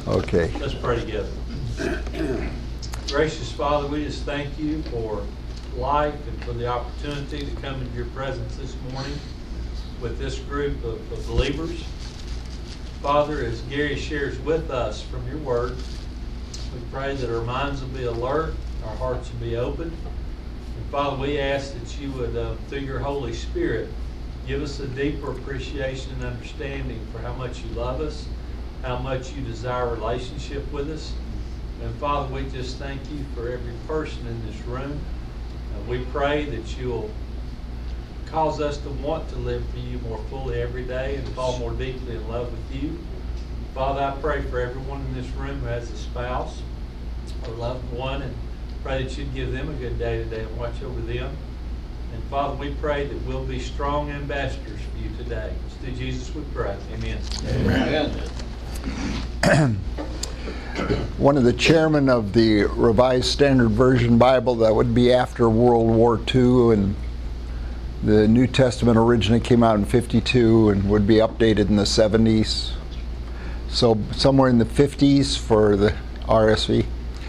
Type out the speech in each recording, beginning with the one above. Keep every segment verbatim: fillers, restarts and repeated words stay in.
Okay. Let's pray together. Gracious Father, we just thank you for life and for the opportunity to come into your presence this morning with this group of, of believers. Father, as Gary shares with us from your word, we pray that our minds will be alert, our hearts will be open. And Father, we ask that you would, uh, through your Holy Spirit, give us a deeper appreciation and understanding for how much you love us, how much you desire a relationship with us. And Father, we just thank you for every person in this room. Uh, we pray that you'll cause us to want to live for you more fully every day and fall more deeply in love with you. Father, I pray for everyone in this room who has a spouse or loved one, and pray that you'd give them a good day today and watch over them. And Father, we pray that we'll be strong ambassadors for you today. It's through Jesus we pray. Amen. Amen. Amen. One of the chairmen of the Revised Standard Version Bible, that would be after World War Two, and the New Testament originally came out in fifty-two and would be updated in the seventies. So somewhere in the fifties for the R S V.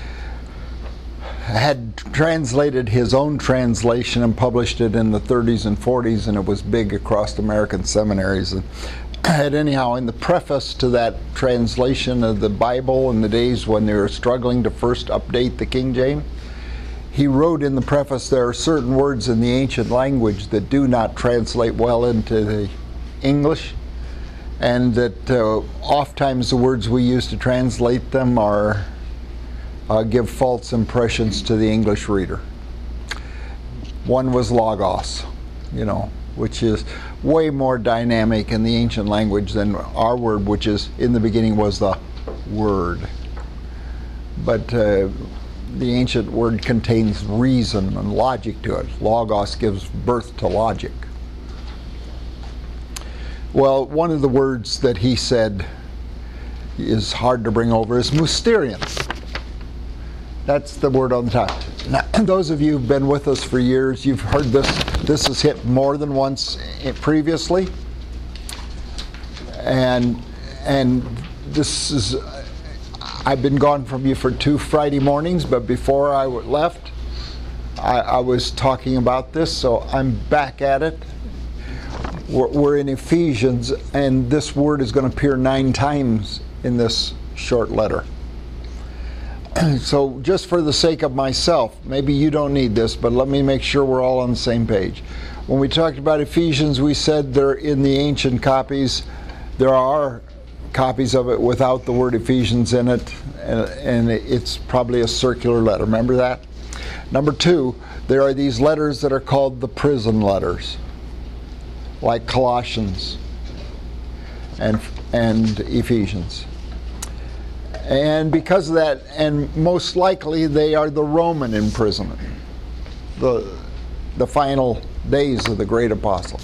Had translated his own translation and published it in the thirties and forties, and it was big across American seminaries. And had anyhow, in the preface to that translation of the Bible in the days when they were struggling to first update the King James, he wrote in the preface, there are certain words in the ancient language that do not translate well into the English, and that uh, oftentimes the words we use to translate them are uh, give false impressions to the English reader. One was logos, you know, which is way more dynamic in the ancient language than our word, which is in the beginning was the word. But uh, the ancient word contains reason and logic to it. Logos gives birth to logic. Well, one of the words that he said is hard to bring over is mysterion. That's the word on the top. Now, those of you who've been with us for years, you've heard this. This is hit more than once previously. And, and this is, I've been gone from you for two Friday mornings, but before I left, I, I was talking about this, so I'm back at it. We're, we're in Ephesians, and this word is going to appear nine times in this short letter. So just for the sake of myself, maybe you don't need this, but let me make sure we're all on the same page. When we talked about Ephesians, we said they're in the ancient copies. There are copies of it without the word Ephesians in it, and, and it's probably a circular letter. Remember that? Number two, there are these letters that are called the prison letters, like Colossians and, and Ephesians. And because of that, and most likely they are the Roman imprisonment, the, the final days of the great apostle.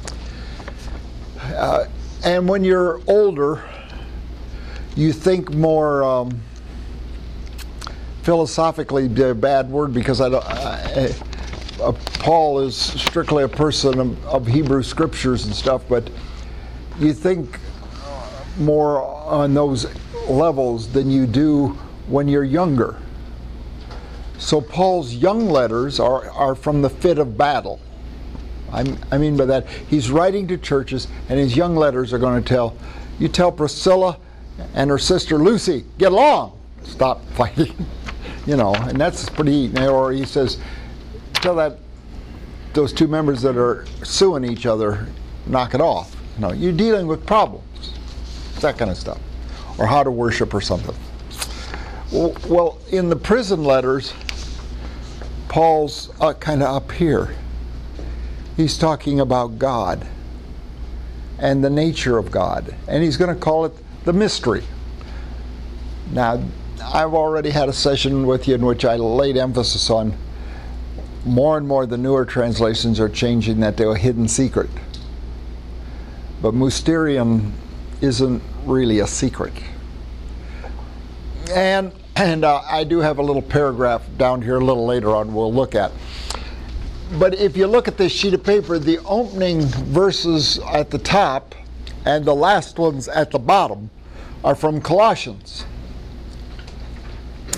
Uh, and when you're older, you think more um, philosophically, a bad word, because I don't, I, uh, Paul is strictly a person of, of Hebrew scriptures and stuff, but you think more on those levels than you do when you're younger. So Paul's young letters are, are from the fit of battle. I'm, I mean by that, he's writing to churches, and his young letters are going to tell, you tell Priscilla and her sister Lucy, get along, stop fighting. You know, and that's pretty, or he says, tell that, those two members that are suing each other, knock it off. You know, you're dealing with problems, that kind of stuff. Or how to worship or something. Well, in the prison letters, Paul's uh, kind of up here. He's talking about God and the nature of God. And he's going to call it the mystery. Now, I've already had a session with you in which I laid emphasis on more and more the newer translations are changing that to a hidden secret. But mysterium isn't really a secret. And and uh, I do have a little paragraph down here a little later on we'll look at. But if you look at this sheet of paper, the opening verses at the top and the last ones at the bottom are from Colossians.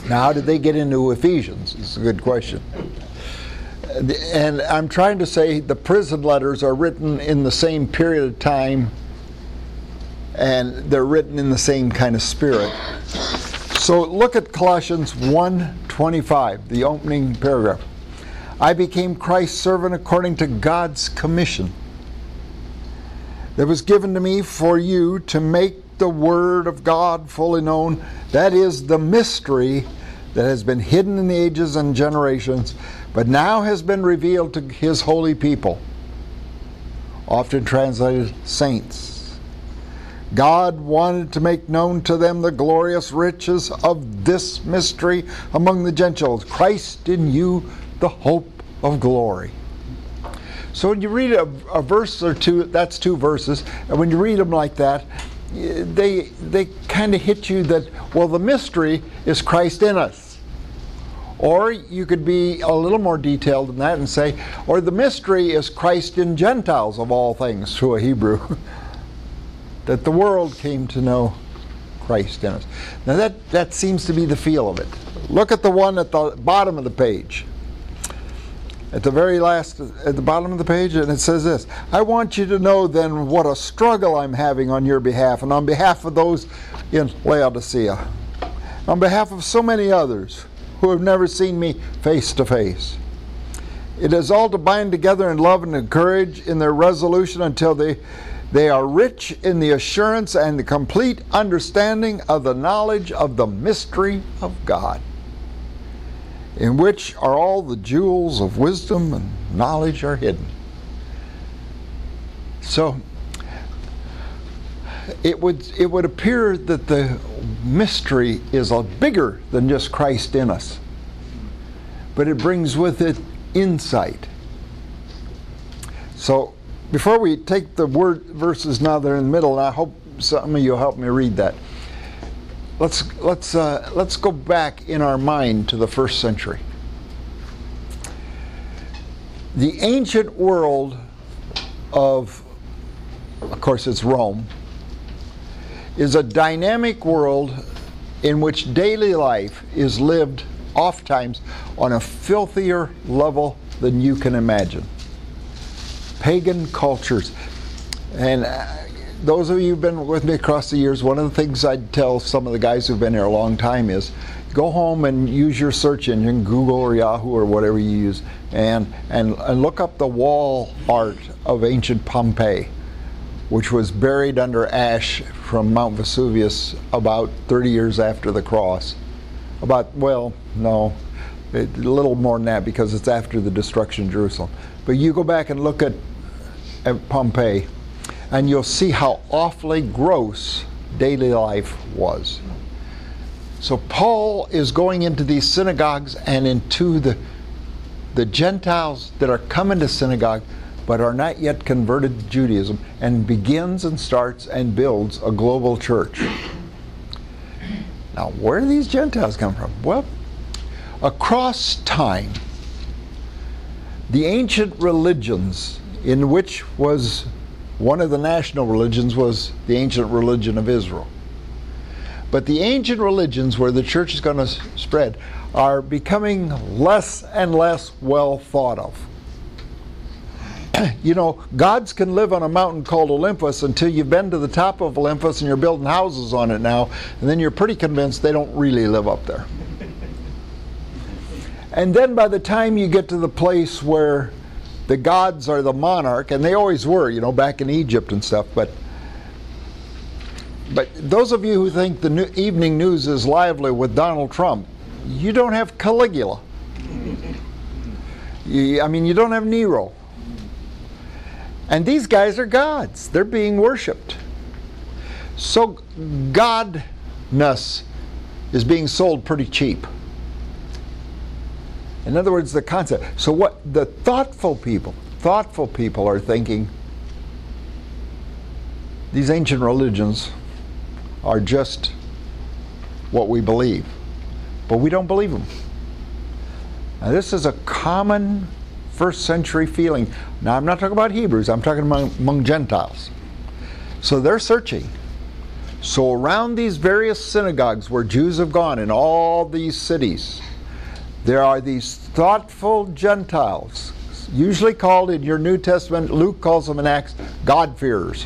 Now, how did they get into Ephesians? It's a good question. And I'm trying to say the prison letters are written in the same period of time, and they're written in the same kind of spirit. So look at Colossians one twenty-five, the opening paragraph. I became Christ's servant according to God's commission that was given to me for you to make the word of God fully known. That is the mystery that has been hidden in the ages and generations, but now has been revealed to his holy people, often translated saints. God wanted to make known to them the glorious riches of this mystery among the Gentiles, Christ in you, the hope of glory. So when you read a, a verse or two, that's two verses, and when you read them like that, they they kind of hit you that, well, the mystery is Christ in us. Or you could be a little more detailed than that and say, or the mystery is Christ in Gentiles of all things, through a Hebrew. That the world came to know Christ in us. Now that, that seems to be the feel of it. Look at the one at the bottom of the page. At the very last, at the bottom of the page, and it says this: I want you to know then what a struggle I'm having on your behalf and on behalf of those in Laodicea, on behalf of so many others who have never seen me face to face. It is all to bind together in love and encourage in their resolution until they, they are rich in the assurance and the complete understanding of the knowledge of the mystery of God, in which are all the jewels of wisdom and knowledge are hidden. So it would it would appear that the mystery is a bigger than just Christ in us, but it brings with it insight. So before we take the word verses now, they're in the middle, and I hope some of you will help me read that. Let's let's uh, let's go back in our mind to the first century. The ancient world of, of course, it's Rome, is a dynamic world in which daily life is lived oftentimes on a filthier level than you can imagine. Pagan cultures, and Uh, those of you who've been with me across the years, one of the things I'd tell some of the guys who've been here a long time is, go home and use your search engine, Google or Yahoo or whatever you use, and, and, and look up the wall art of ancient Pompeii, which was buried under ash from Mount Vesuvius about thirty years after the cross. About, well, no, a little more than that, because it's after the destruction of Jerusalem. But you go back and look at, at Pompeii, and you'll see how awfully gross daily life was. So Paul is going into these synagogues and into the, the Gentiles that are coming to synagogue but are not yet converted to Judaism, and begins and starts and builds a global church. Now, where do these Gentiles come from? Well, across time, the ancient religions, in which was one of the national religions was the ancient religion of Israel. But the ancient religions where the church is going to spread are becoming less and less well thought of. You know, gods can live on a mountain called Olympus until you've been to the top of Olympus and you're building houses on it now, and then you're pretty convinced they don't really live up there. And then by the time you get to the place where the gods are the monarch, and they always were, you know, back in Egypt and stuff, but but those of you who think the new evening news is lively with Donald Trump, you don't have Caligula. You, I mean, you don't have Nero. And these guys are gods. They're being worshipped. So godness is being sold pretty cheap. In other words, the concept. So what the thoughtful people, thoughtful people are thinking, these ancient religions are just what we believe. But we don't believe them. Now this is a common first century feeling. Now I'm not talking about Hebrews, I'm talking among, among Gentiles. So they're searching So around these various synagogues where Jews have gone in all these cities, there are these thoughtful Gentiles, usually called in your New Testament, Luke calls them in Acts, God-fearers.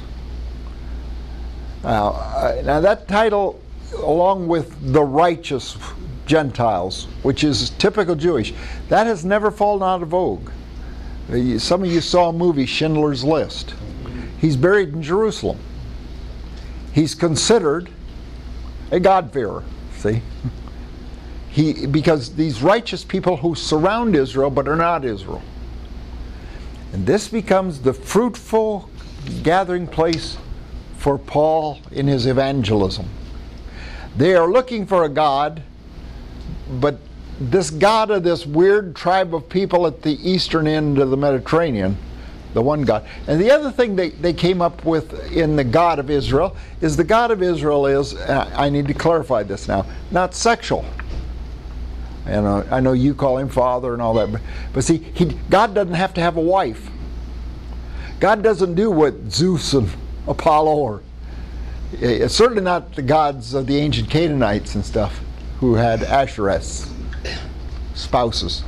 Now, uh, now that title, along with the righteous Gentiles, which is typical Jewish, that has never fallen out of vogue. Uh, some of you saw a movie, Schindler's List. He's buried in Jerusalem. He's considered a God-fearer, see? He, because these righteous people who surround Israel but are not Israel. And this becomes the fruitful gathering place for Paul in his evangelism. They are looking for a God, but this God of this weird tribe of people at the eastern end of the Mediterranean, the one God. And the other thing they, they came up with in the God of Israel is the God of Israel is, uh, I need to clarify this now, not sexual. And uh, I know you call him Father and all that, but, but see, he, God doesn't have to have a wife. God doesn't do what Zeus and Apollo, or it's certainly not the gods of the ancient Canaanites and stuff who had Ashereths, spouses.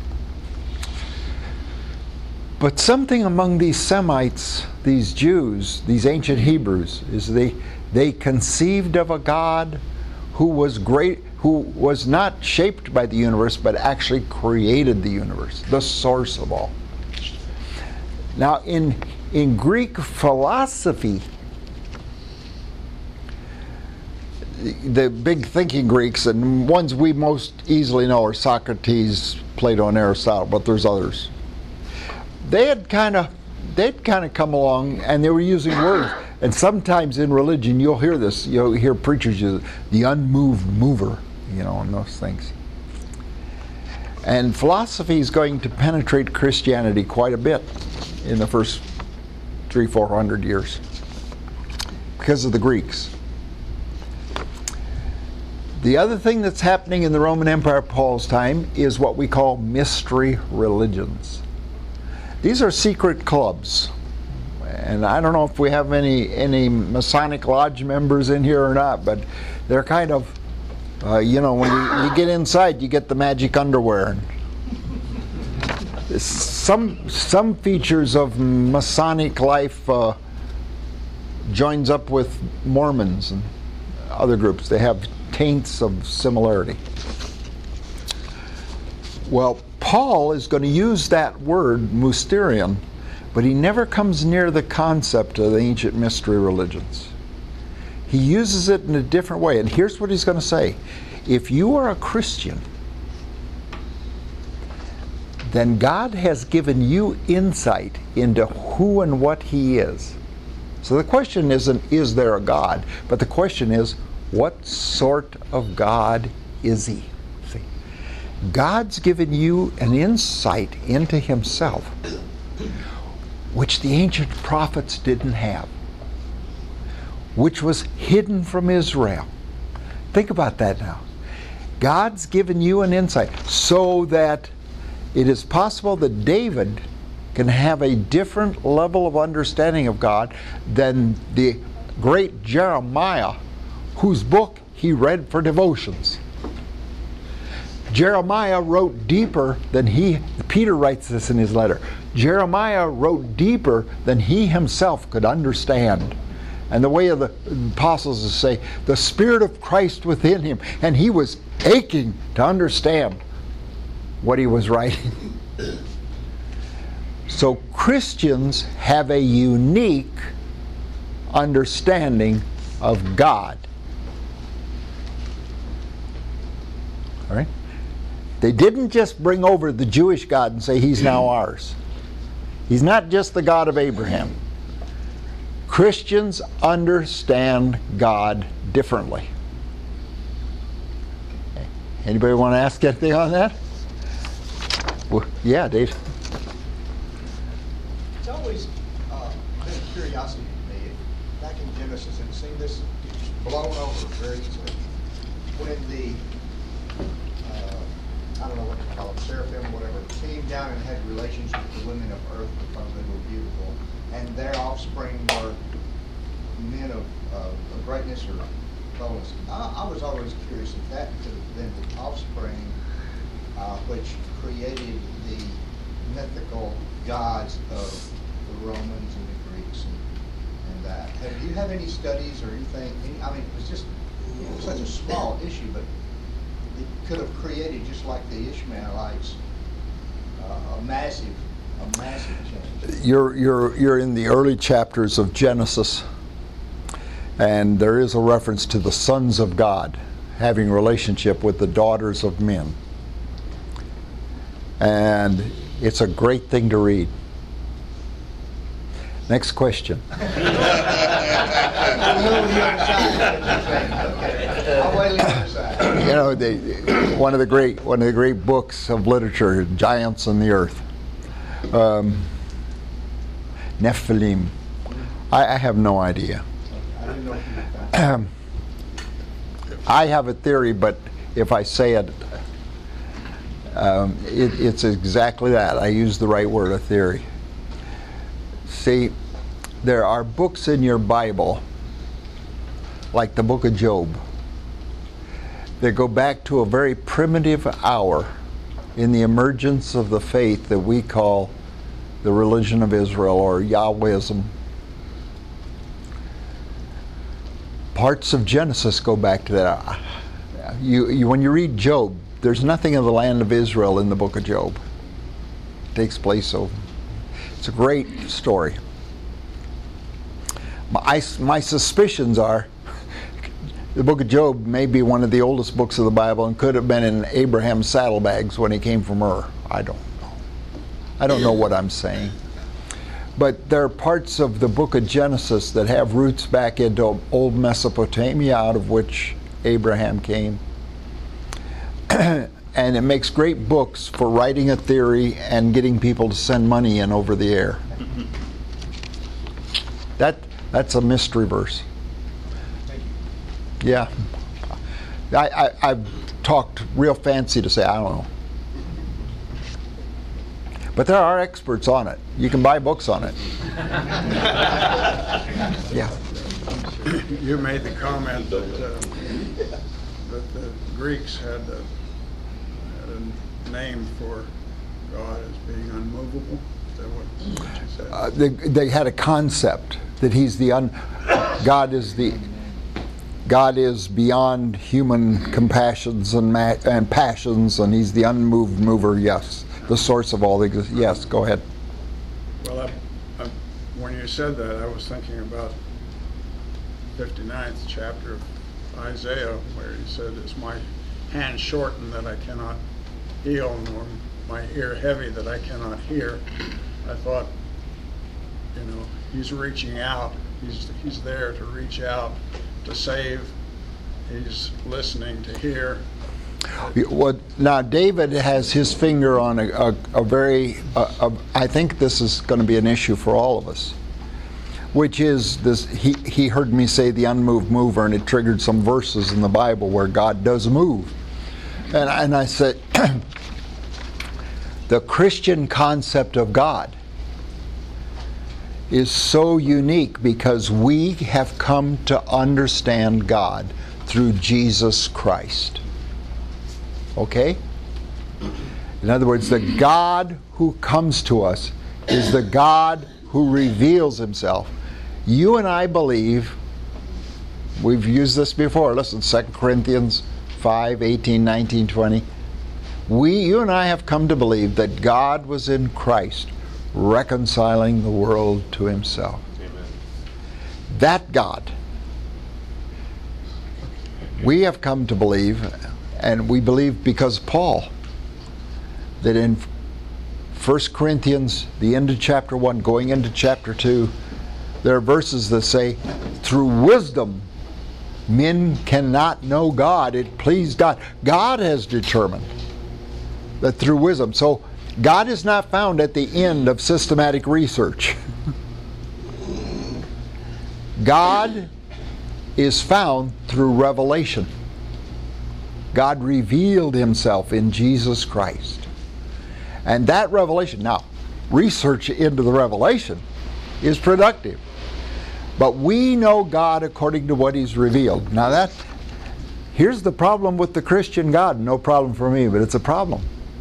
But something among these Semites, these Jews, these ancient Hebrews, is they they conceived of a God who was great, who was not shaped by the universe, but actually created the universe, the source of all. Now, in in Greek philosophy, the big thinking Greeks, and ones we most easily know are Socrates, Plato, and Aristotle, but there's others. They had kind of, they'd kind of come along, and they were using words. And sometimes in religion, you'll hear this. You'll hear preachers use the unmoved mover, you know, and those things. And philosophy is going to penetrate Christianity quite a bit in the first three, four hundred years because of the Greeks. The other thing that's happening in the Roman Empire of Paul's time is what we call mystery religions. These are secret clubs. And I don't know if we have any, any Masonic Lodge members in here or not, but they're kind of, uh, you know, when you, you get inside, you get the magic underwear. Some, some features of Masonic life uh, joins up with Mormons and other groups. They have taints of similarity. Well, Paul is going to use that word, mysterion, but he never comes near the concept of the ancient mystery religions. He uses it in a different way, and here's what he's going to say. If you are a Christian, then God has given you insight into who and what he is. So the question isn't, is there a God? But the question is, what sort of God is he? See, God's given you an insight into himself, which the ancient prophets didn't have, which was hidden from Israel. Think about that now. God's given you an insight so that it is possible that David can have a different level of understanding of God than the great Jeremiah, whose book he read for devotions. Jeremiah wrote deeper than he, Peter writes this in his letter, Jeremiah wrote deeper than he himself could understand. And the way of the apostles is to say, the Spirit of Christ within him, and he was aching to understand what he was writing. So Christians have a unique understanding of God. All right? They didn't just bring over the Jewish God and say he's now ours. He's not just the God of Abraham. Christians understand God differently. Okay. Anybody want to ask anything on that? Well, yeah, Dave. It's always uh, been a curiosity to me. Back in Genesis, and seeing this blown over very easily. When the, uh, I don't know what to call it, seraphim or whatever, came down and had relations with the women of earth because they were beautiful, and their offspring were men of, uh, of greatness or bonus. I, I was always curious if that could have been the offspring uh, which created the mythical gods of the Romans and the Greeks and, and that. Have you have any studies or anything? Any, I mean, it was just it was such a small issue, but it could have created, just like the Ishmaelites, uh, a massive, a massive change. You're you're you're in the early chapters of Genesis, and there is a reference to the sons of God having relationship with the daughters of men, and it's a great thing to read. Next question. I'll move on the other side. Okay. I'll wait on the other side. You know, the, one of the great one of the great books of literature, Giants on the Earth, um, Nephilim. I, I have no idea. I didn't know if you were found. I have a theory, but if I say it, um, it, it's exactly that. I use the right word, a theory. See, there are books in your Bible, like the book of Job, that go back to a very primitive hour in the emergence of the faith that we call the religion of Israel, or Yahwehism. Parts of Genesis go back to that. You, you, when you read Job, there's nothing of the land of Israel in the book of Job. It takes place over. It's a great story. My, my suspicions are the book of Job may be one of the oldest books of the Bible and could have been in Abraham's saddlebags when he came from Ur. I don't know. I don't know what I'm saying. But there are parts of the book of Genesis that have roots back into old Mesopotamia, out of which Abraham came. And it makes great books for writing a theory and getting people to send money in over the air. That that's a mystery verse. Thank you. Yeah. I, I, I've talked real fancy to say, I don't know. But there are experts on it. You can buy books on it. Yeah. You made the comment that, uh, that the Greeks had a, had a name for God as being unmovable. Is that what, what you said? Uh, they, they had a concept that he's the un, God is the God is beyond human compassions and ma- and passions, and he's the unmoved mover. Yes, the source of all things. Yes, go ahead. Well, I, I, when you said that, I was thinking about fifty-ninth chapter of Isaiah, where he said, "Is my hand shortened that I cannot heal, nor my ear heavy that I cannot hear?" I thought, you know, he's reaching out. He's he's there to reach out, to save. He's listening to hear. What, now, David has his finger on a, a, a very, a, a, I think this is going to be an issue for all of us, which is this, he, he heard me say the unmoved mover, and it triggered some verses in the Bible where God does move. And, and I said, the Christian concept of God is so unique because we have come to understand God through Jesus Christ. Okay? In other words, the God who comes to us is the God who reveals himself. You and I believe, we've used this before, listen, Second Corinthians five, eighteen, nineteen, twenty. We, you and I have come to believe that God was in Christ reconciling the world to himself. Amen. That God, we have come to believe, and we believe because of Paul, that in First Corinthians, the end of chapter one, going into chapter two, there are verses that say, through wisdom, men cannot know God. It pleased God. God has determined that through wisdom. So God is not found at the end of systematic research. God is found through revelation. God revealed himself in Jesus Christ. And that revelation, now, research into the revelation is productive. But we know God according to what He's revealed. Now that, here's the problem with the Christian God. No problem for me, but it's a problem.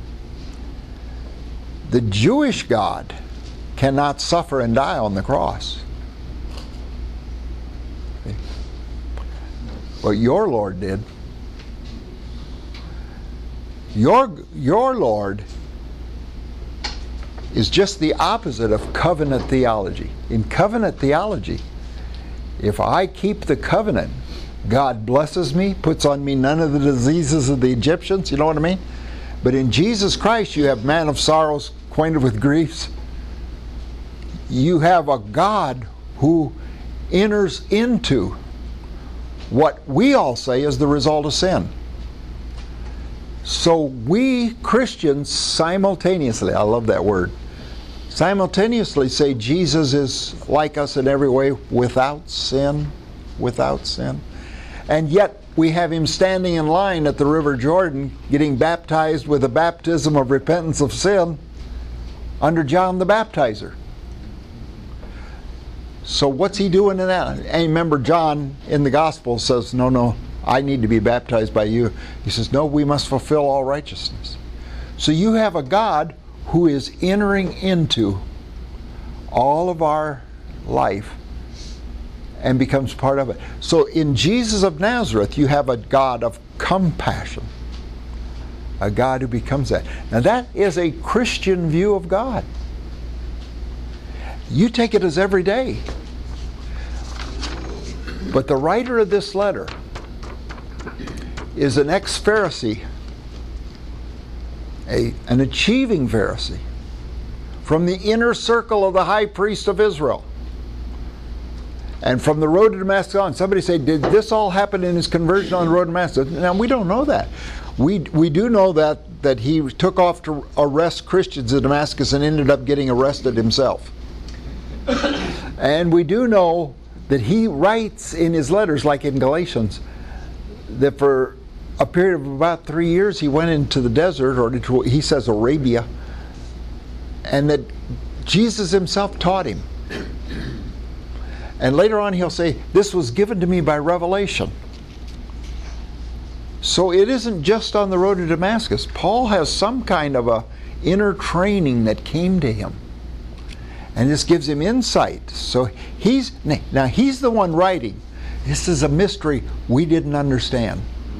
The Jewish God cannot suffer and die on the cross. Well, your Lord did. Your, your Lord is just the opposite of covenant theology. In covenant theology, if I keep the covenant, God blesses me, puts on me none of the diseases of the Egyptians, you know what I mean? But in Jesus Christ, you have man of sorrows, acquainted with griefs. You have a God who enters into what we all say is the result of sin. So we Christians simultaneously, I love that word, simultaneously say Jesus is like us in every way without sin, without sin. And yet we have Him standing in line at the River Jordan getting baptized with a baptism of repentance of sin under John the Baptizer. So what's He doing in that? And remember, John in the Gospel says, no, no, I need to be baptized by you. He says, no, we must fulfill all righteousness. So you have a God who is entering into all of our life and becomes part of it. So in Jesus of Nazareth, you have a God of compassion, a God who becomes that. Now that is a Christian view of God. You take it as every day. But the writer of this letter is an ex-Pharisee, a, an achieving Pharisee, from the inner circle of the high priest of Israel. And from the road to Damascus on, somebody say, did this all happen in his conversion on the road to Damascus? Now, we don't know that. We, we do know that, that he took off to arrest Christians in Damascus and ended up getting arrested himself. And we do know that he writes in his letters, like in Galatians, that for a period of about three years he went into the desert, or to, he says Arabia, and that Jesus Himself taught him. And later on he'll say, this was given to me by revelation. So it isn't just on the road to Damascus. Paul has some kind of a inner training that came to him. And this gives him insight. So he's, now he's the one writing. This is a mystery we didn't understand.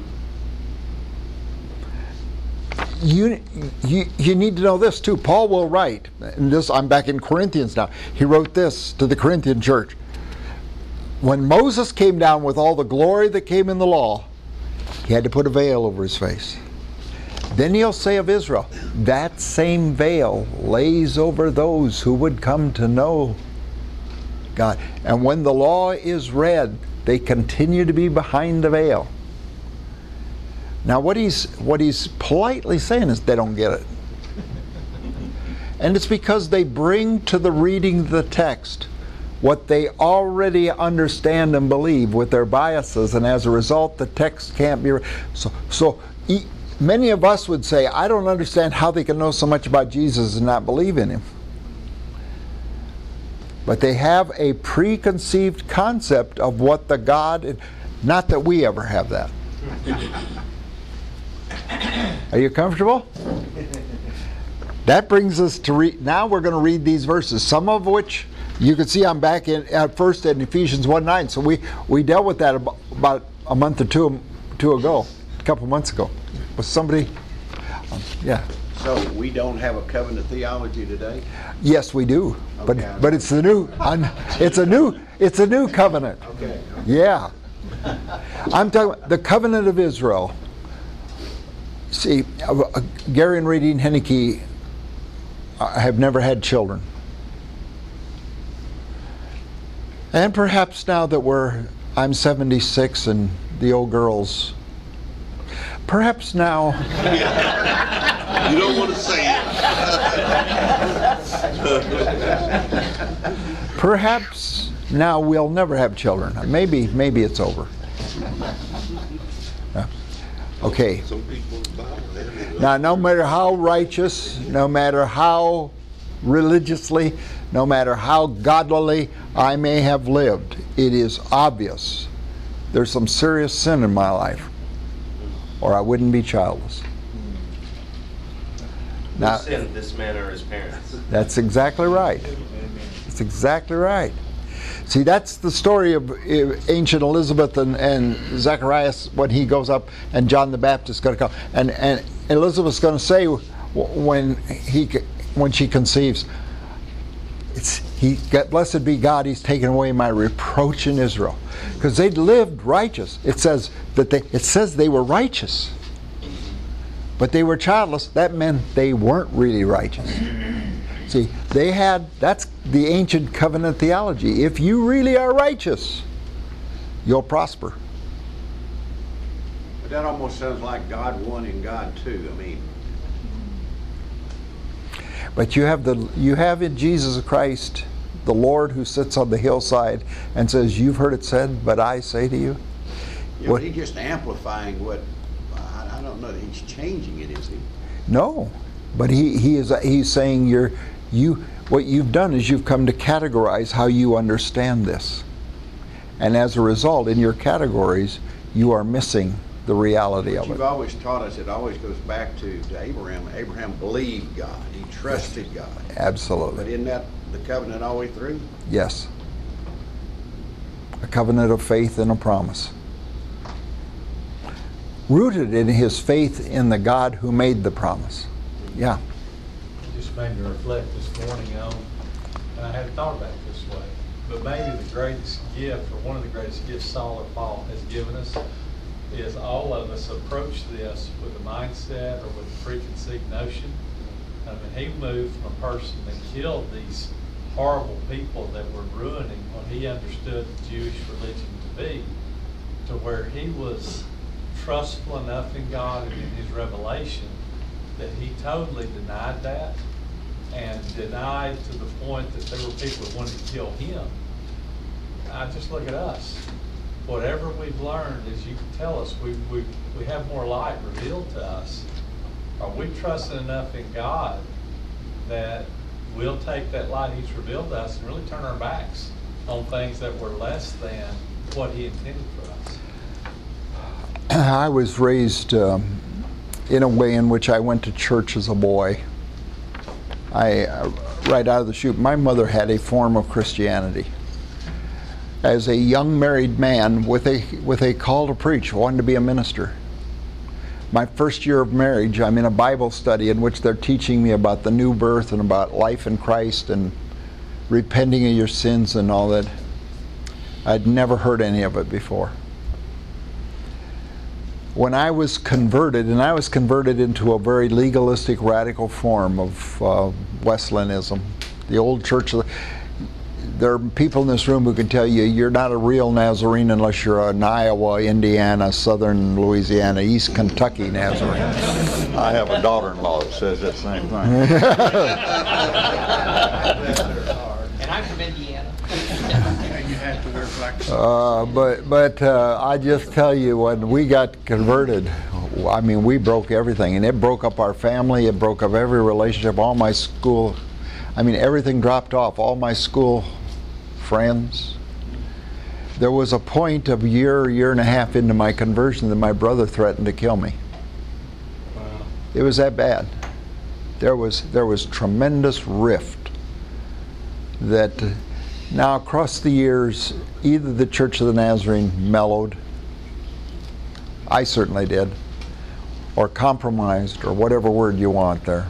You, you, you need to know this too. Paul will write, and this, I'm back in Corinthians now. He wrote this to the Corinthian church. When Moses came down with all the glory that came in the law, he had to put a veil over his face. Then he'll say of Israel, that same veil lays over those who would come to know God. And when the law is read, they continue to be behind the veil. Now what he's, what he's politely saying is they don't get it. And it's because they bring to the reading of the text what they already understand and believe with their biases, and as a result the text can't be... So, so he, many of us would say, I don't understand how they can know so much about Jesus and not believe in Him. But they have a preconceived concept of what the God... Not that we ever have that. Are you comfortable? That brings us to read. Now we're going to read these verses, some of which you can see I'm back in at first in Ephesians one nine. So we, we dealt with that about, about a month or two, two ago, a couple months ago. Was somebody, um, yeah. So we don't have a covenant theology today? Yes, we do. Okay. But but it's the new, it's a new, it's a new covenant. Okay. Yeah. I'm talking about the covenant of Israel. See, uh, Gary and Radine Henneke uh, have never had children. And perhaps now that we're, I'm seventy-six and the old girls, perhaps now... You don't want to say it. Perhaps now we'll never have children. Maybe, maybe it's over. Uh, okay. Some people die. Now, no matter how righteous, no matter how religiously, no matter how godly I may have lived, it is obvious there's some serious sin in my life, or I wouldn't be childless. Now, Who sinned, this man or his parents? that's exactly right. That's exactly right. See, that's the story of uh, ancient Elizabeth and, and Zacharias when he goes up and John the Baptist is going to come. And, and Elizabeth's going to say when, he, when she conceives, it's, he, blessed be God, he's taken away my reproach in Israel. Because they'd lived righteous. It says that they, it says they were righteous. But they were childless. That meant they weren't really righteous. See, they had, that's the ancient covenant theology. If you really are righteous, you'll prosper. But that almost sounds like God one and God two. I mean, But you have the you have in Jesus Christ the Lord who sits on the hillside and says, "You've heard it said, but I say to you." yeah, What- but he's just amplifying what, I, I don't know that he's changing it, is he? No, but he, he is he's saying you're you what you've done is you've come to categorize how you understand this, and as a result, in your categories, you are missing the reality But of you've it. always taught us it always goes back to, to Abraham. Abraham believed God. He trusted God. But Absolutely, isn't that the covenant all the way through? yes. A covenant of faith and a promise, rooted in his faith in the God who made the promise. Yeah. It just made me reflect this morning on, and I hadn't thought about it this way, but maybe the greatest gift, or one of the greatest gifts Saul or Paul has given us, is all of us approach this with a mindset or with a preconceived notion. I mean, he moved from a person that killed these horrible people that were ruining what he understood the Jewish religion to be, to where he was trustful enough in God and in his revelation that he totally denied that, and denied to the point that there were people that wanted to kill him. I just look at us. Whatever we've learned, as you can tell us, we, we, we have more light revealed to us. Are we trusting enough in God that we'll take that light he's revealed to us and really turn our backs on things that were less than what he intended for us? I was raised um, in a way in which I went to church as a boy. I, uh, right out of the chute, my mother had a form of Christianity. As a young married man with a with a call to preach, wanted to be a minister. My first year of marriage, I'm in a Bible study in which they're teaching me about the new birth and about life in Christ and repenting of your sins and all that. I'd never heard any of it before. When I was converted, and I was converted into a very legalistic, radical form of uh, Wesleyanism, the old church of the, there are people in this room who can tell you you're not a real Nazarene unless you're an Iowa, Indiana, Southern Louisiana, East Kentucky Nazarene. I have a daughter-in-law that says that same thing. And I'm from Indiana. And you have to wear black socks. Uh, but but uh, I just tell you, when we got converted, I mean, we broke everything, and it broke up our family. It broke up every relationship. All my school, I mean, everything dropped off. All my school friends. There was a point of a year, year and a half into my conversion that my brother threatened to kill me. Wow. It was that bad. There was there was tremendous rift. That uh, now across the years, either the Church of the Nazarene mellowed, I certainly did, or compromised, or whatever word you want there.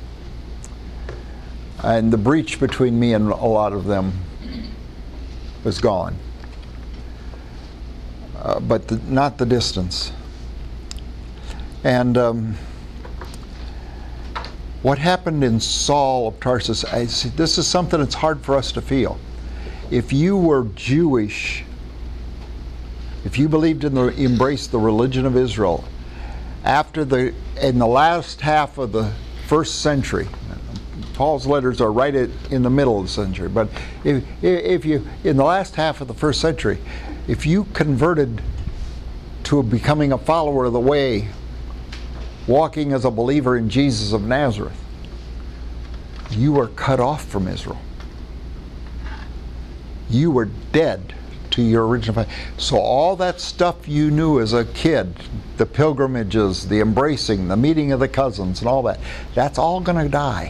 And the breach between me and a lot of them was gone. Uh, but the, not the distance. And um, what happened in Saul of Tarsus, I see, this is something that's hard for us to feel. If you were Jewish, if you believed in the, embraced the religion of Israel, after the, in the last half of the first century, Paul's letters are right at, in the middle of the century, but if, if you, in the last half of the first century, if you converted to becoming a follower of the way, walking as a believer in Jesus of Nazareth, you were cut off from Israel. You were dead to your original faith. So all that stuff you knew as a kid, the pilgrimages, the embracing, the meeting of the cousins and all that, that's all going to die.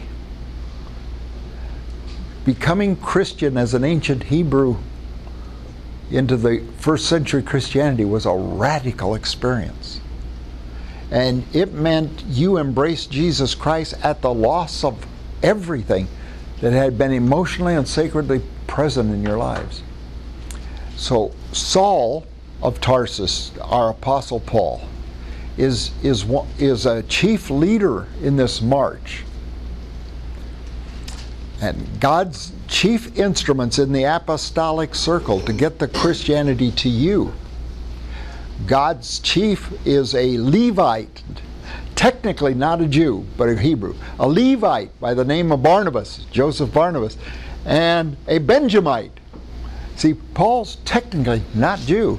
Becoming Christian as an ancient Hebrew into the first century Christianity was a radical experience. And it meant you embraced Jesus Christ at the loss of everything that had been emotionally and sacredly present in your lives. So Saul of Tarsus, our Apostle Paul, is, is, one- is a chief leader in this march. And God's chief instruments in the apostolic circle to get the Christianity to you. God's chief is a Levite, technically not a Jew, but a Hebrew. A Levite by the name of Barnabas, Joseph Barnabas, and a Benjamite. See, Paul's technically not Jew.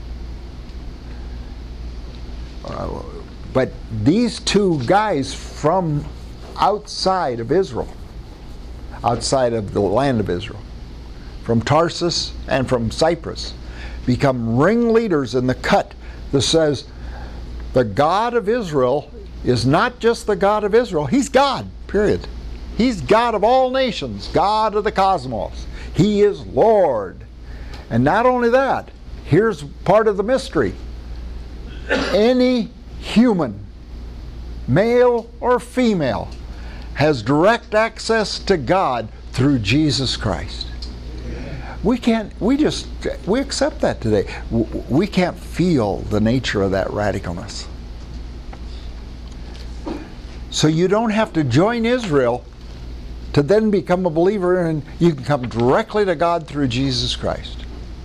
Uh, but these two guys from outside of Israel, outside of the land of Israel, from Tarsus and from Cyprus, become ringleaders in the cut that says the God of Israel is not just the God of Israel, He's God, period. He's God of all nations, God of the cosmos. He is Lord. And not only that, here's part of the mystery. Any human, male or female, has direct access to God through Jesus Christ. We can't, we just, we accept that today. W- We can't feel the nature of that radicalness. So you don't have to join Israel to then become a believer, and you can come directly to God through Jesus Christ.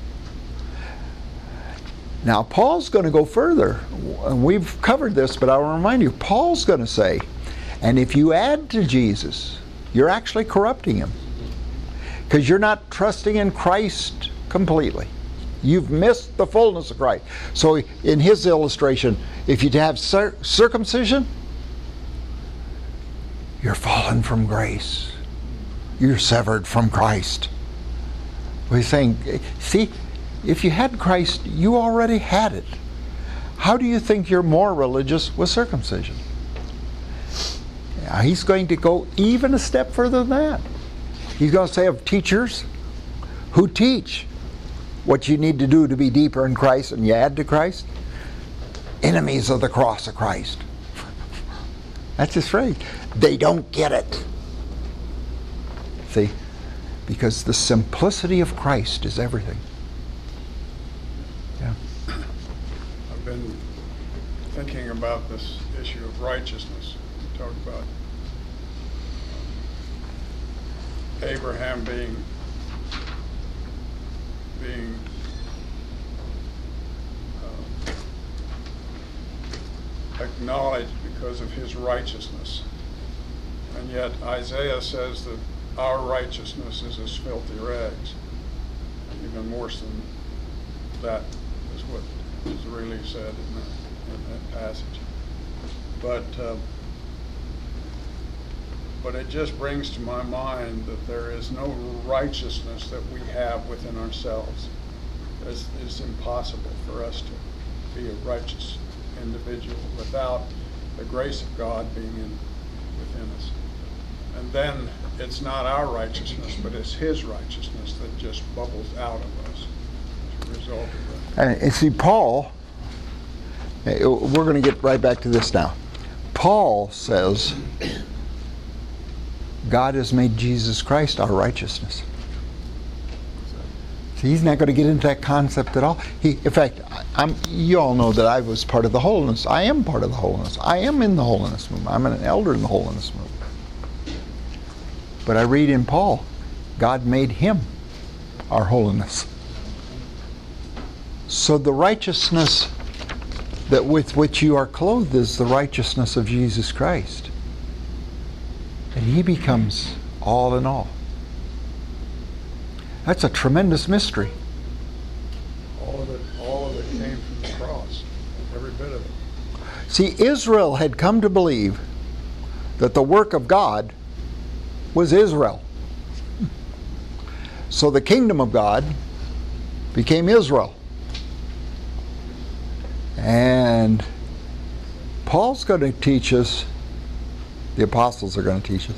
Now Paul's going to go further, and we've covered this, but I'll remind you, Paul's going to say, and if you add to Jesus, you're actually corrupting Him. Because you're not trusting in Christ completely. You've missed the fullness of Christ. So in his illustration, if you have cir- circumcision, you're fallen from grace. You're severed from Christ. He's saying, see, if you had Christ, you already had it. How do you think you're more religious with circumcision? Now, he's going to go even a step further than that. He's going to say of teachers who teach what you need to do to be deeper in Christ and you add to Christ, enemies of the cross of Christ. That's his phrase. They don't get it. See? Because the simplicity of Christ is everything. Yeah. I've been thinking about this issue of righteousness. We talked about Abraham being being uh, acknowledged because of his righteousness, and yet Isaiah says that our righteousness is as filthy rags. Even worse than that is what is really said in that, in that passage. But uh, But it just brings to my mind that there is no righteousness that we have within ourselves. It's, it's impossible for us to be a righteous individual without the grace of God being in, within us. And then it's not our righteousness, but it's His righteousness that just bubbles out of us as a result of that. And, and see, Paul, we're going to get right back to this now. Paul says, God has made Jesus Christ our righteousness. See, he's not going to get into that concept at all. He, in fact, I'm, you all know that I was part of the holiness. I am part of the holiness. I am in the holiness movement. I'm an elder in the holiness movement. But I read in Paul, God made him our holiness. So the righteousness that with which you are clothed is the righteousness of Jesus Christ. And he becomes all in all. That's a tremendous mystery. All of it, all of it came from the cross, every bit of it. See, Israel had come to believe that the work of God was Israel. So the kingdom of God became Israel. And Paul's going to teach us, the apostles are going to teach us,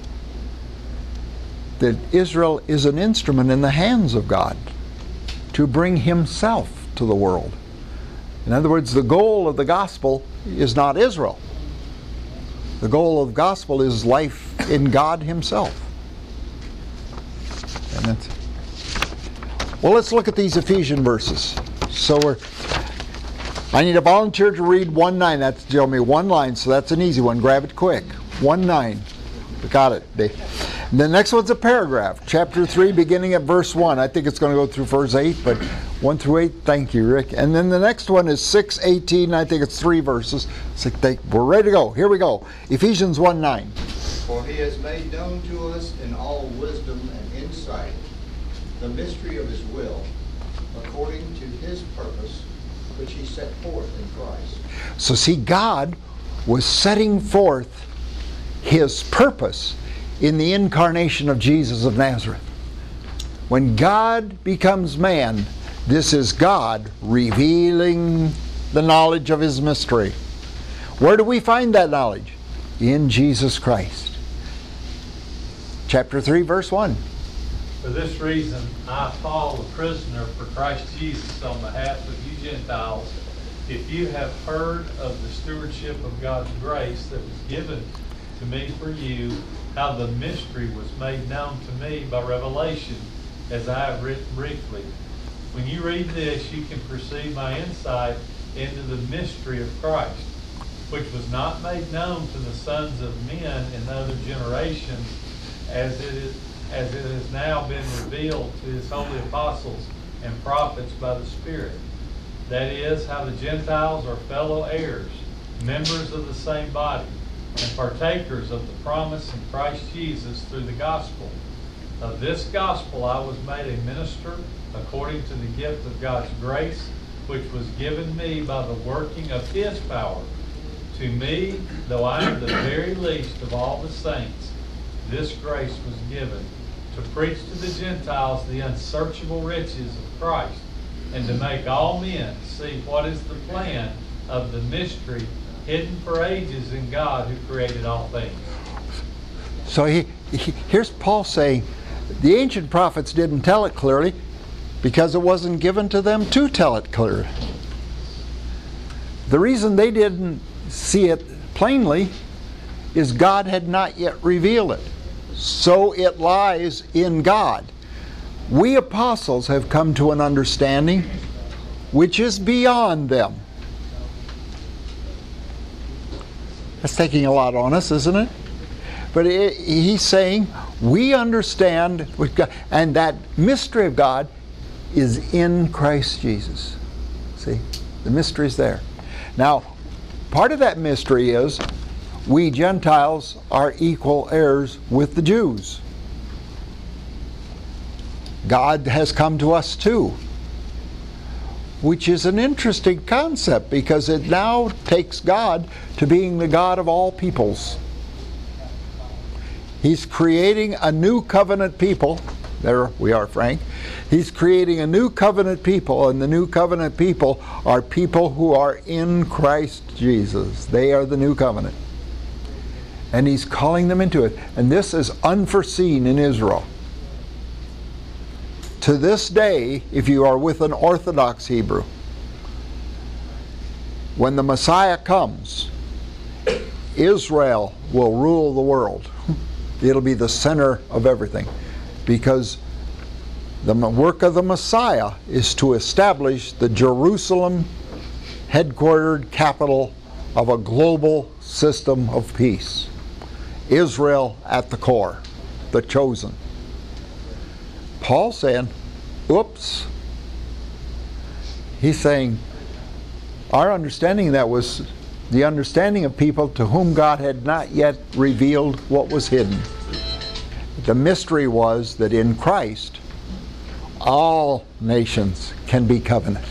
that Israel is an instrument in the hands of God to bring himself to the world. In other words, the goal of the gospel is not Israel. The goal of the gospel is life in God himself. And that's, well, let's look at these Ephesian verses. So we're, I need a volunteer to read one nine. That's Jeremy, one line, so that's an easy one. Grab it quick. one nine. Got it, Dave. And the next one's a paragraph. Chapter three, beginning at verse one. I think it's going to go through verse eight, but one through eight, thank you, Rick. And then the next one is six eighteen. I think it's three verses. So they, we're ready to go. Here we go. Ephesians one nine. For he has made known to us in all wisdom and insight the mystery of his will, according to his purpose, which he set forth in Christ. So see, God was setting forth his purpose in the incarnation of Jesus of Nazareth. When God becomes man, this is God revealing the knowledge of his mystery. Where do we find that knowledge? In Jesus Christ. Chapter three, verse one. For this reason, I, Paul, a prisoner for Christ Jesus, on behalf of you Gentiles, if you have heard of the stewardship of God's grace that was given to me for you, how the mystery was made known to me by revelation, as I have written briefly. When you read this, you can perceive my insight into the mystery of Christ, which was not made known to the sons of men in other generations, as it is, as it has now been revealed to his holy apostles and prophets by the Spirit. That is, how the Gentiles are fellow heirs, members of the same body, and partakers of the promise in Christ Jesus through the gospel. Of this gospel I was made a minister according to the gift of God's grace, which was given me by the working of his power. To me, though I am the very least of all the saints, this grace was given, to preach to the Gentiles the unsearchable riches of Christ, and to make all men see what is the plan of the mystery hidden for ages in God who created all things. So he, he, here's Paul saying, the ancient prophets didn't tell it clearly because it wasn't given to them to tell it clearly. The reason they didn't see it plainly is God had not yet revealed it. So it lies in God. We apostles have come to an understanding which is beyond them. That's taking a lot on us, isn't it? But it, he's saying we understand what God, and that mystery of God is in Christ Jesus. See, the mystery is there. Now, part of that mystery is we Gentiles are equal heirs with the Jews. God has come to us too, which is an interesting concept because it now takes God to being the God of all peoples. He's creating a new covenant people. There we are, Frank. He's creating a new covenant people, and the new covenant people are people who are in Christ Jesus. They are the new covenant. And he's calling them into it. And this is unforeseen in Israel. To this day, if you are with an Orthodox Hebrew, when the Messiah comes, Israel will rule the world. It'll be the center of everything. Because the work of the Messiah is to establish the Jerusalem headquartered capital of a global system of peace. Israel at the core, the chosen. Paul saying, oops. He's saying, our understanding of that was the understanding of people to whom God had not yet revealed what was hidden. The mystery was that in Christ, all nations can be covenant.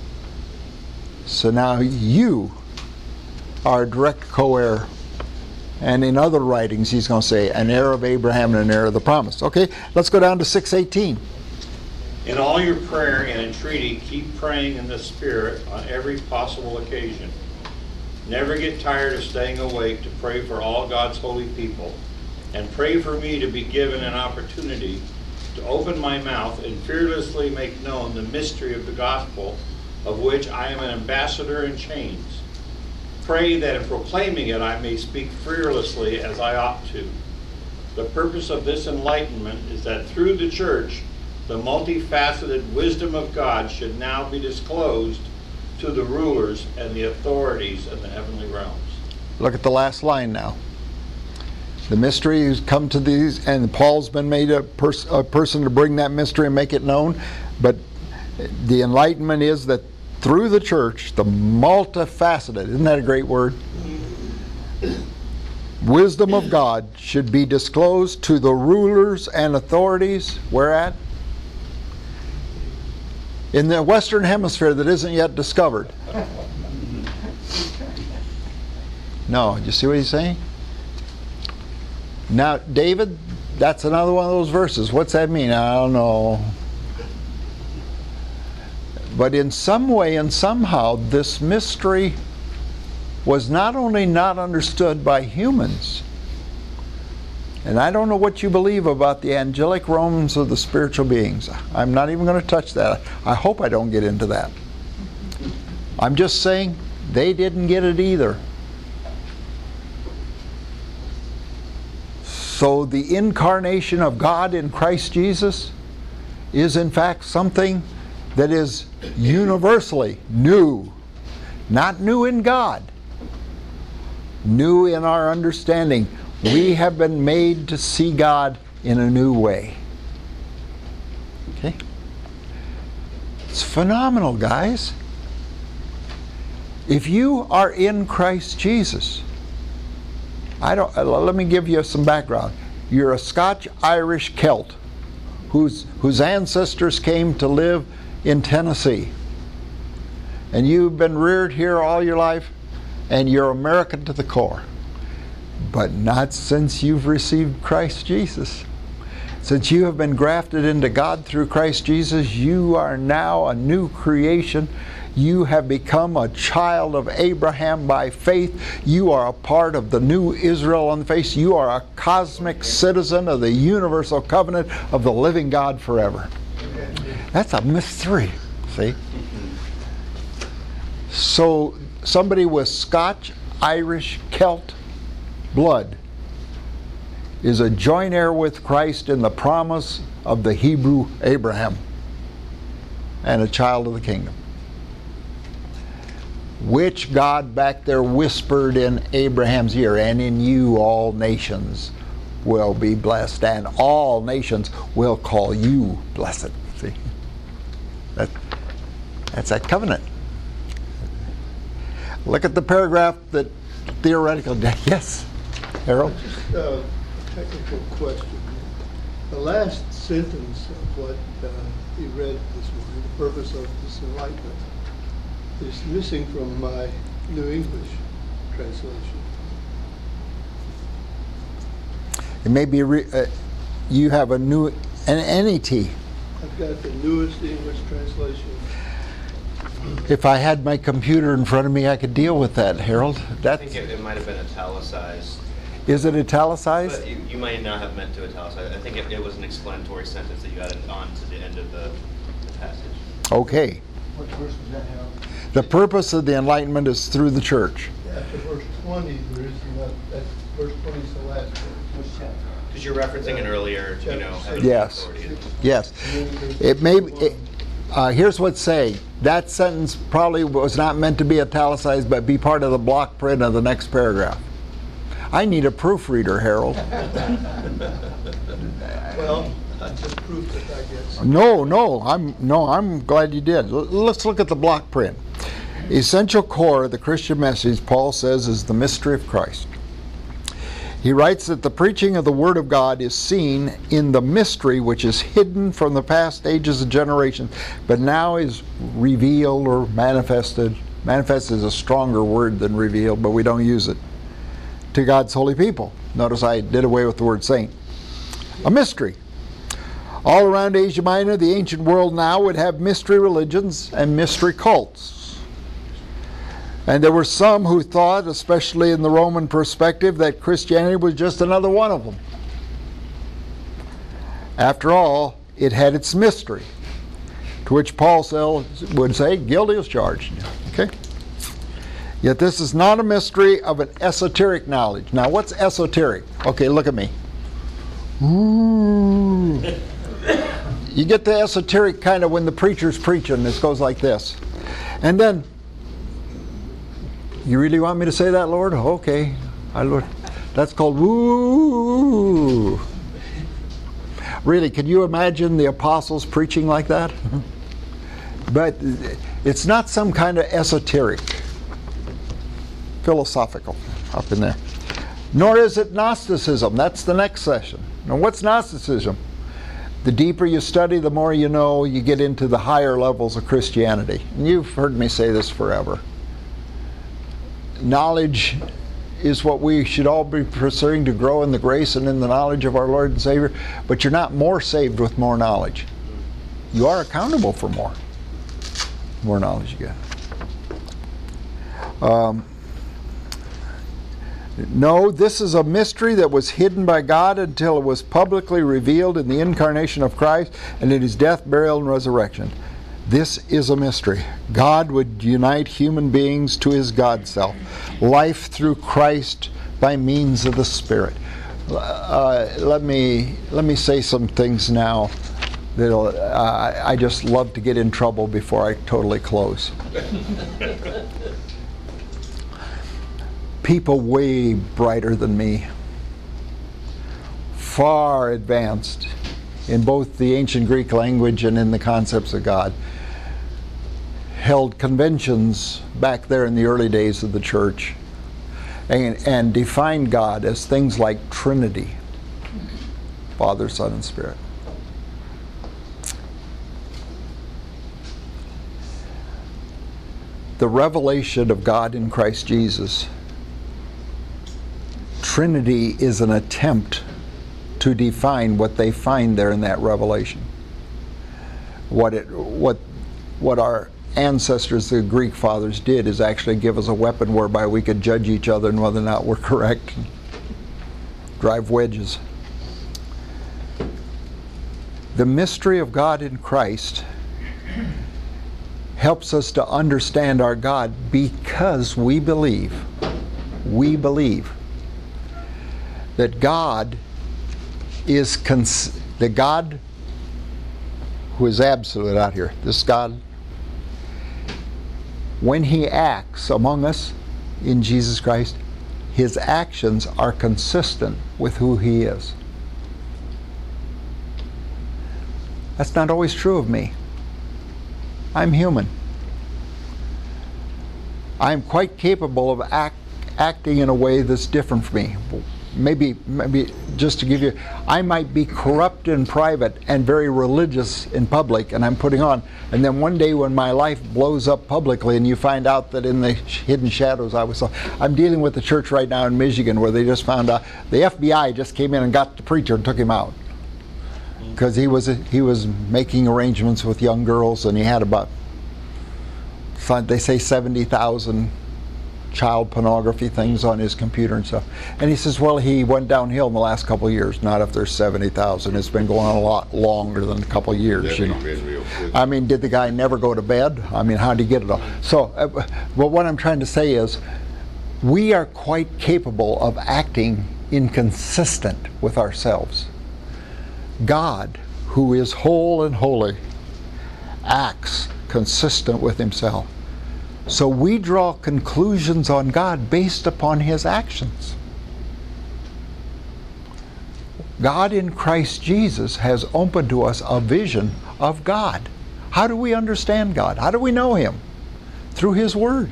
So now you are a direct co-heir And in other writings, he's going to say an heir of Abraham and an heir of the promise. Okay, let's go down to six eighteen. In all your prayer and entreaty, keep praying in the Spirit on every possible occasion. Never get tired of staying awake to pray for all God's holy people, and pray for me to be given an opportunity to open my mouth and fearlessly make known the mystery of the gospel, of which I am an ambassador in chains. Pray that in proclaiming it I may speak fearlessly as I ought to. The purpose of this enlightenment is that through the church, the multifaceted wisdom of God should now be disclosed to the rulers and the authorities in the heavenly realms. Look at the last line now. The mystery has come to these, and Paul's been made a, pers- a person to bring that mystery and make it known. But the enlightenment is that through the church, the multifaceted, isn't that a great word? Wisdom of God should be disclosed to the rulers and authorities. Where at? In the Western Hemisphere that isn't yet discovered. No, you see what he's saying? Now, David, that's another one of those verses. What's that mean? I don't know. But in some way and somehow, this mystery was not only not understood by humans, and I don't know what you believe about the angelic realms of the spiritual beings. I'm not even going to touch that. I hope I don't get into that. I'm just saying they didn't get it either. So the incarnation of God in Christ Jesus is in fact something that is universally new. Not new in God. New in our understanding. We have been made to see God in a new way. Okay? It's phenomenal, guys. If you are in Christ Jesus, I don't. Let me give you some background. You're a Scotch-Irish Celt whose whose ancestors came to live in Tennessee, and you've been reared here all your life, and you're American to the core. But not since you've received Christ Jesus. Since you have been grafted into God through Christ Jesus, you are now a new creation. You have become a child of Abraham by faith. You are a part of the new Israel on the face. You are a cosmic citizen of the universal covenant of the living God forever. That's a mystery, see? So somebody with Scotch, Irish, Celt blood is a joint heir with Christ in the promise of the Hebrew Abraham and a child of the kingdom, which God back there whispered in Abraham's ear, and in you all nations will be blessed, and all nations will call you blessed. See, that, that's that covenant. Look at the paragraph that theoretical. Yes, Harold? Just a technical question. The last sentence of what uh, you read this morning, the purpose of this enlightenment, is missing from my New English translation. It may be, re- uh, you have a new, an N E T. I've got the newest English translation. If I had my computer in front of me, I could deal with that, Harold. That's, I think it, it might have been italicized. is it italicized? But you, you might not have meant to italicize. I think it, it was an explanatory sentence that you added on to the end of the, the passage. Okay. What verse was that, Harold? The purpose of the enlightenment is through the church. After verse twenty, there is enough, that verse twenty is the last verse. Because you're referencing an earlier, you know, having Yes. authority. Yes. It may. It, uh, here's what's saying. That sentence probably was not meant to be italicized, but be part of the block print of the next paragraph. I need a proofreader, Harold. Well, I just proved it, I guess. No, no, I'm no, I'm glad you did. L- let's look at the block print. Essential core of the Christian message, Paul says, is the mystery of Christ. He writes that the preaching of the Word of God is seen in the mystery which is hidden from the past ages and generations, but now is revealed or manifested. Manifest is a stronger word than revealed, but we don't use it. to God's holy people. Notice I did away with the word saint. A mystery. All around Asia Minor, the ancient world now would have mystery religions and mystery cults. And there were some who thought, especially in the Roman perspective, that Christianity was just another one of them. After all, it had its mystery, to which Paul would say, guilty as charged. Okay? Yet this is not a mystery of an esoteric knowledge. Now, what's esoteric? Okay, look at me. Ooh. You get the esoteric kind of when the preacher's preaching. This goes like this. And then, you really want me to say that, Lord? Okay. I, Lord. That's called woo. Really, can you imagine the apostles preaching like that? But it's not some kind of esoteric, philosophical up in there. Nor is it Gnosticism. That's the next session. Now, what's Gnosticism? The deeper you study, the more you know, you get into the higher levels of Christianity. And you've heard me say this forever. Knowledge is what we should all be pursuing, to grow in the grace and in the knowledge of our Lord and Savior. But you're not more saved with more knowledge. You are accountable for more. More knowledge you get. Um, no, this is a mystery that was hidden by God until it was publicly revealed in the incarnation of Christ and in His death, burial, and resurrection. This is a mystery. God would unite human beings to His God self. Life through Christ by means of the Spirit. Uh, let me let me say some things now that'll. Uh, I just love to get in trouble before I totally close. People way brighter than me, far advanced in both the ancient Greek language and in the concepts of God, held conventions back there in the early days of the church and, and defined God as things like Trinity, Father, Son, and Spirit. The revelation of God in Christ Jesus, Trinity, is an attempt to define what they find there in that revelation. What it, what, what our ancestors, the Greek fathers, did is actually give us a weapon whereby we could judge each other and whether or not we're correct, and drive wedges. The mystery of God in Christ helps us to understand our God because we believe, we believe that God is, cons- the God who is absolute out here, this God, when He acts among us in Jesus Christ, His actions are consistent with who He is. That's not always true of me. I'm human. I'm quite capable of act, acting in a way that's different from me. Maybe, maybe just to give you, I might be corrupt in private and very religious in public, and I'm putting on. And then one day when my life blows up publicly and you find out that in the hidden shadows I was so. I'm dealing with the church right now in Michigan where they just found out, the F B I just came in and got the preacher and took him out. Because he was, he was making arrangements with young girls, and he had about, they say seventy thousand child pornography things on his computer and stuff. And he says, well, he went downhill in the last couple of years. Not if there's seventy thousand. It's been going on a lot longer than a couple of years, you know. I mean, did the guy never go to bed? I mean, how did he get it all? So, uh, but what I'm trying to say is, we are quite capable of acting inconsistent with ourselves. God, who is whole and holy, acts consistent with Himself. So we draw conclusions on God based upon His actions. God in Christ Jesus has opened to us a vision of God. How do we understand God? How do we know Him? Through His Word.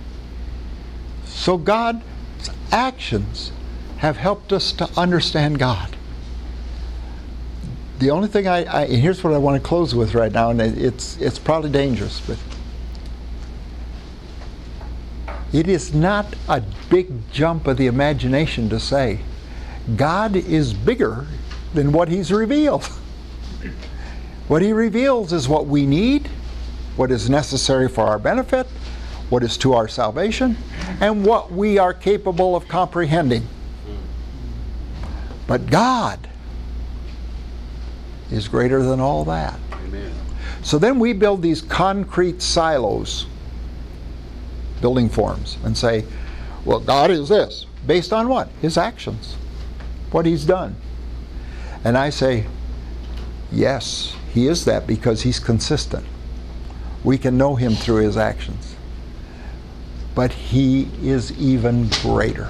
So God's actions have helped us to understand God. The only thing I, I here's what I want to close with right now, and it's it's probably dangerous, but It is not a big jump of the imagination to say God is bigger than what He's revealed. What He reveals is what we need, what is necessary for our benefit, what is to our salvation, and what we are capable of comprehending. But God is greater than all that. Amen. So then we build these concrete silos, building forms, and say, well, God is this. Based on what? His actions. What He's done. And I say, yes, He is that because He's consistent. We can know Him through His actions. But He is even greater.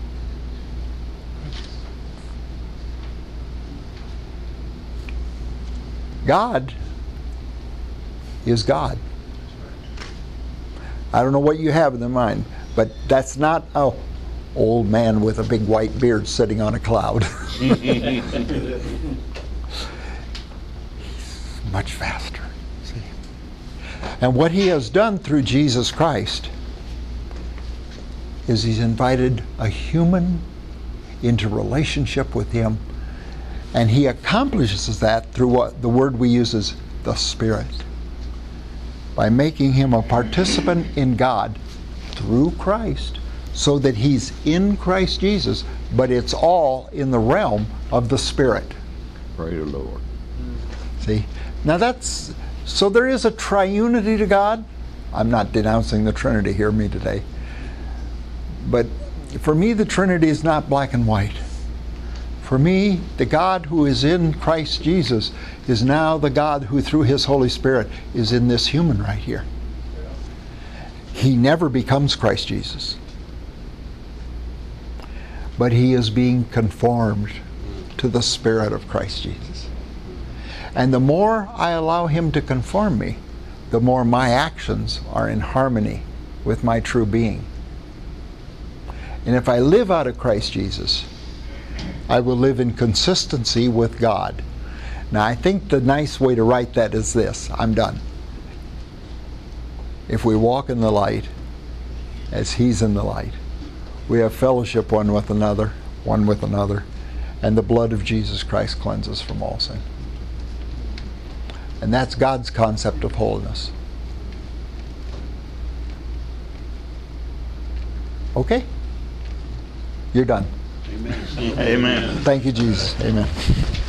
God is God. I don't know what you have in the mind, but that's not a old man with a big white beard sitting on a cloud. He's much faster. See? And what He has done through Jesus Christ is He's invited a human into relationship with Him, and He accomplishes that through what the word we use is the Spirit, by making him a participant in God through Christ, so that he's in Christ Jesus, but it's all in the realm of the Spirit. Praise the Lord. See? Now that's, so there is a triunity to God. I'm not denouncing the Trinity, hear me today. But for me, the Trinity is not black and white. For me, the God who is in Christ Jesus is now the God who through His Holy Spirit is in this human right here. He never becomes Christ Jesus. But he is being conformed to the Spirit of Christ Jesus. And the more I allow Him to conform me, the more my actions are in harmony with my true being. And if I live out of Christ Jesus, I will live in consistency with God. Now, I think the nice way to write that is this. I'm done. If we walk in the light as He's in the light, we have fellowship one with another, one with another, and the blood of Jesus Christ cleanses from all sin. And that's God's concept of holiness. Okay? You're done. Amen. Amen. Thank you, Jesus. Amen.